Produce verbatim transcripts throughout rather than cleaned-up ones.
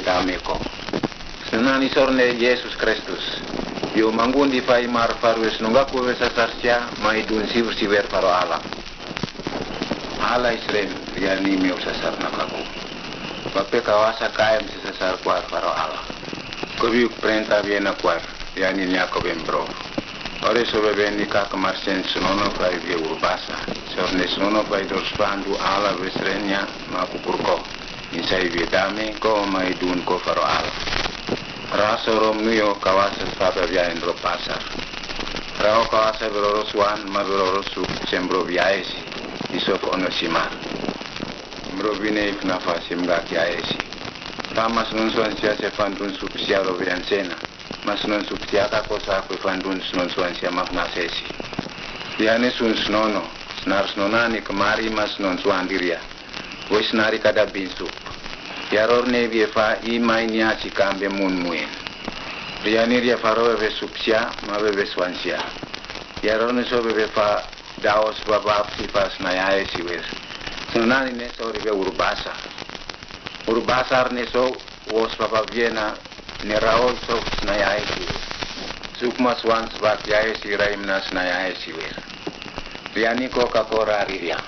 dameko. Senani sorne Yesus Kristus. Yo mangundi fai mar farwes nungaku wesasarsia maidun siver siver faro ala. Ala Israel yani mi usasar nakaku. Bape kawasa kayam sesasar kuar faro ala. Kobi perintah viena kuar yani nyako bembro. Ore sobe beni ka kamarsen sunono fai via urbasa. Sorne sunono fai dorspandu ala vesrenya makukurko. Insai vietame ko maidun ko faro ala. Raso romnuyo kawasa spada via endro pasar. Rao kawasa beroroswan ma berorosu sembro viaesi. Isof onosimar. Mrovine ifnafa simga kiaesi. Tamas non suan sia se fandun supsia rovian sena. Mas non supsia ka kosa ku fandun non suan sia mafnasesi. Tiane sun snono. Snar snonani kemari mas non suan diria. Wis nari kada binsup. Yaror ne viefa ima inia si cambia mun muen. Riani ria faro bebe supsia ma bebe swansia. Yaror ne so bebe fa daos babab sifas nayae siwer. Senani ne so ribe urbasa. Urbasar ne so wos babab viena ne raol so nayae siwer. Sukma swan sebab yae si raimnas nayae siwer. Riani ko kakora riria.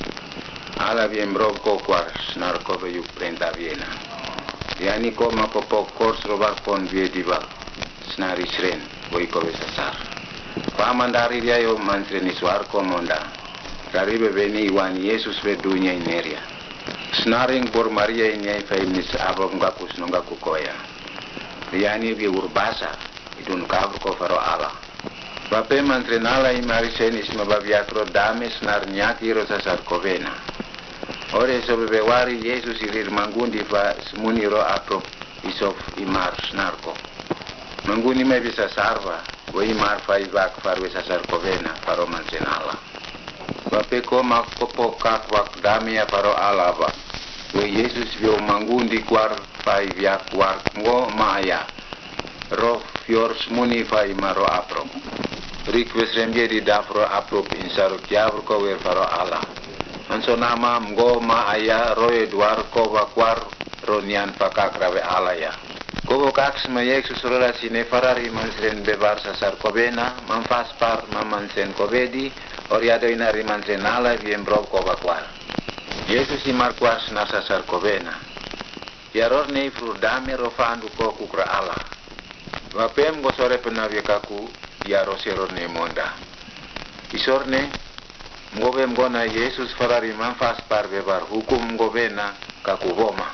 Ala bien broko kwars narko be yuk prenta viena. Yani ko makopo kors robar kon vie diva. Snari sren boy ko besasar. Pa mandari dia yo mantreni suar ko monda. Dari be beni wan Yesus be dunya ineria. Snaring bor Maria inyai fainis abam gakus nongaku koya. Yani bi urbasa idun kabur ko faro ala. Bape mantrenala imari senis mababiakro dame snar nyaki rosasar kovena. Ore so bebe wari Yesus irir mangundi fa semuni ro apro isof imar snarko. Mangundi me bisa sarva, wo imar fa ibak farwe sasar kovena faro mansenala. Bape ko makopo kak wak damia faro alaba. Wo Yesus vio mangundi kwar fa ibyak kwar ngo maaya. Ro fior semuni fa imaro apro. Rikwes remge di dafro apro insaro kiavro ko wer faro ala. Anso nama mgo ma aya roye duar ko bakwar ronian pakak rawe alaya. Ko kak sma Yesus rola sine farari mansen bebar sasar kobena manfas par mamansen kobedi oriado inari mansen ala viembro ko bakwar. Yesus imar kwas na sasar kobena. Yaror ne frudame rofandu ko kukra ala. Wapem go sore penavye kaku yaro seror ne monda. Isorne Ngobe mgona Yesus farari manfas par bebar hukum ngobena kakuboma.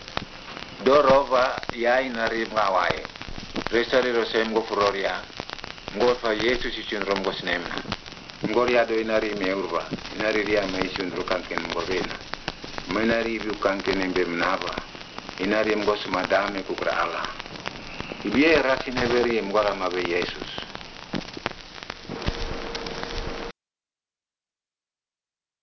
Dorova yai nari mawai. Resari rosem go furoria. Ngofa Yesus ichundrom go snemna. Ngoria do inari meurba. Inari ria me ichundro kanken ngobena. Menari biu kanken embe mnaba. Inari mgos madame kukra ala. Ibie rasine beri mgora mabe Yesus.